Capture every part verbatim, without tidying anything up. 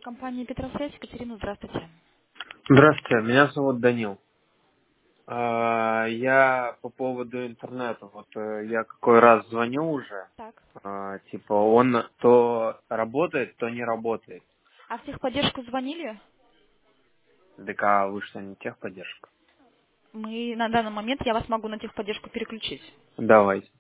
Компания Петросвязь, Екатерина, здравствуйте. Здравствуйте, меня зовут Данил. А, Я по поводу интернета. Вот э, я какой раз звоню уже. Так. а, Типа он то работает, то не работает. А в техподдержку звонили? Так а вы что, не техподдержка? Мы на данный момент, я вас могу на техподдержку переключить. Давайте.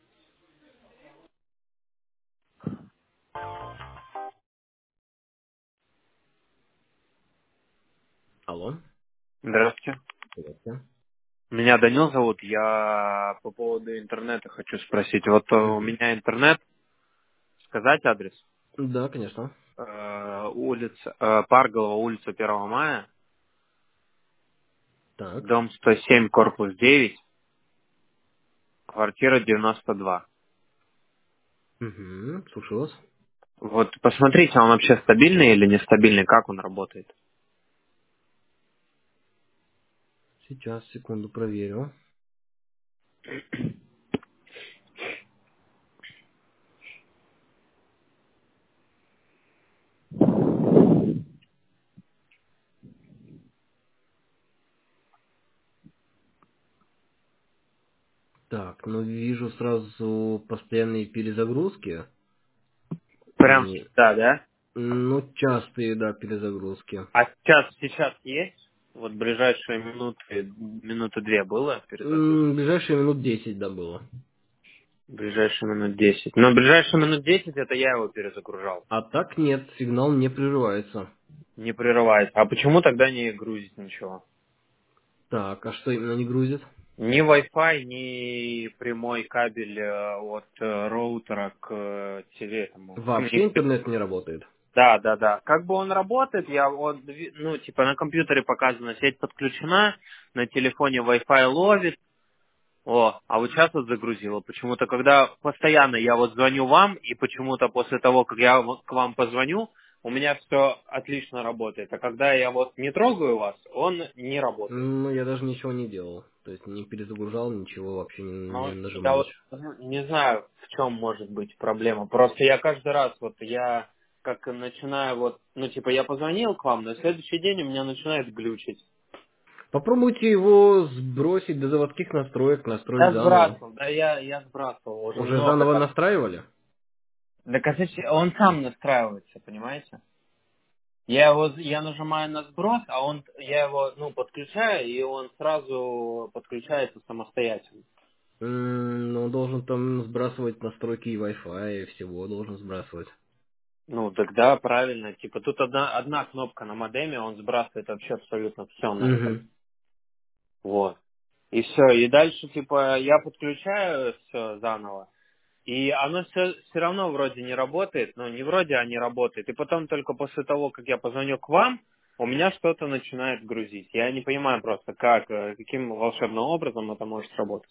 Алло, Здравствуйте. здравствуйте. Меня Данил зовут. Я по поводу интернета хочу спросить. Вот э, у Мгм. меня интернет. Сказать адрес? Да, конечно. Э, Улица э, Парголова, улица Первого мая, Так. дом сто семь, корпус девять, квартира девяносто два. Угу, слушаю вас. Вот посмотрите, он вообще стабильный или нестабильный, как он работает. Сейчас, секунду, проверю. Так, ну вижу сразу постоянные перезагрузки. Прям И, всегда, да? ну, частые, да, перезагрузки. А сейчас, сейчас есть? Вот ближайшие минуты, минуты две было перезагрузка? М, Ближайшие минут десять, да, было. Ближайшие минут десять. Но ближайшие минут десять это я его перезагружал. А так нет, сигнал не прерывается. Не прерывается. А почему тогда не грузит ничего? Так, а что именно не грузит? Ни Wi-Fi, ни прямой кабель э, от э, роутера к э, теле этому. Вообще интернет не работает. Да, да, да. Как бы он работает, я вот, ви- ну, типа на компьютере показано, сеть подключена, на телефоне Wi-Fi ловит, о, а вот сейчас вот загрузило. Почему-то, когда постоянно я вот звоню вам, и почему-то после того, как я вот к вам позвоню, у меня все отлично работает. А когда я вот не трогаю вас, он не работает. Ну, я даже ничего не делал. То есть не перезагружал, ничего вообще не, не Ну, я нажимал вот еще. не знаю, в чем может быть проблема. Просто я каждый раз, вот я как начинаю вот, ну, типа, я позвонил к вам, на следующий день у меня начинает глючить. Попробуйте его сбросить до заводских настроек, настроить Я заново. сбрасывал, да, я, я сбрасывал уже Уже много заново раз. настраивали? Да, кстати, он сам настраивается, понимаете? Я его, я нажимаю на сброс, а он, я его, ну, подключаю, и он сразу подключается самостоятельно. М, Ну, он должен там сбрасывать настройки и Wi-Fi, и всего должен сбрасывать. Ну, тогда правильно. Типа, тут одна, одна кнопка на модеме, он сбрасывает вообще абсолютно все на этом. Угу. Вот. И все. И дальше, типа, я подключаю все заново. И оно все, все равно вроде не работает. Ну, не вроде, а не работает. И потом только после того, как я позвоню к вам, у меня что-то начинает грузить. Я не понимаю просто, как, э, каким волшебным образом это может работать.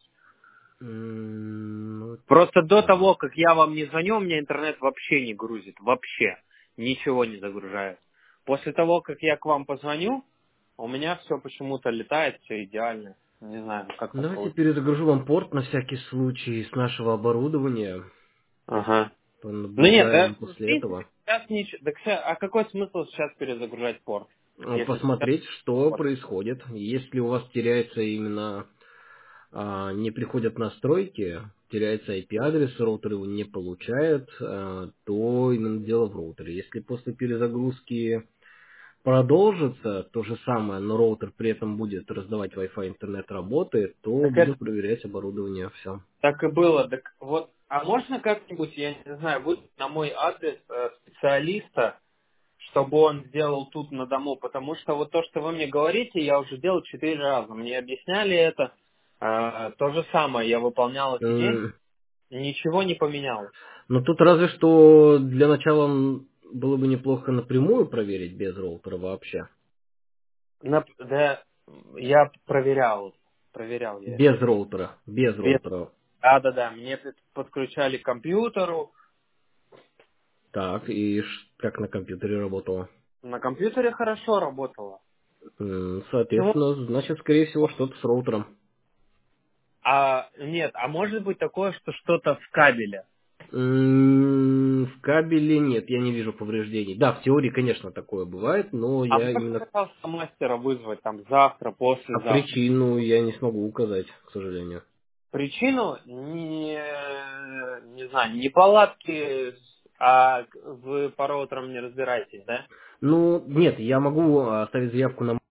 Ну, Просто до да. того, как я вам не звоню, у меня интернет вообще не грузит. Вообще. Ничего не загружает. После того, как я к вам позвоню, у меня все почему-то летает, все идеально. Не знаю, как так Давайте получилось. перезагружу вам порт на всякий случай с нашего оборудования. Ага. Ну нет, да, Понаблюдаем в после принципе, этого. сейчас ничего. Так ща- а какой смысл сейчас перезагружать порт? А, Если сейчас Посмотреть, что порт. происходит. Если у вас теряется именно а, не приходят настройки, теряется I P-адрес, роутер его не получает, а, то именно дело в роутере. Если после перезагрузки продолжится то же самое, но роутер при этом будет раздавать Wi-Fi, интернет работает, то Так будем это проверять оборудование, все. так и было. Так вот, а можно как-нибудь, я не знаю, выйти на мой адрес э, специалиста, чтобы он сделал тут на дому, потому что вот то, что вы мне говорите, я уже делал четыре раза. Мне объясняли это. Э, то же самое я выполнял этот день, ничего не поменялось. Но тут разве что для начала м, было бы неплохо напрямую проверить без роутера вообще. Нап- да, я проверял, проверял я это. Без роутера, без Без, роутера. да, да, да, мне п- подключали к компьютеру, Так, и ш- как на компьютере работало? на компьютере хорошо работало. М, Почему? Соответственно, значит, скорее всего, что-то с роутером. А нет, а может быть такое, что что-то в кабеле. М, В кабеле нет, я не вижу повреждений. Да, в теории, конечно, такое бывает, но А я как именно пытался мастера вызвать там завтра, а послезавтра? причину я не смогу указать, к сожалению. Причину не, не знаю, не палатки, а вы по роутерам не разбираетесь, да? Ну, нет, я могу оставить заявку на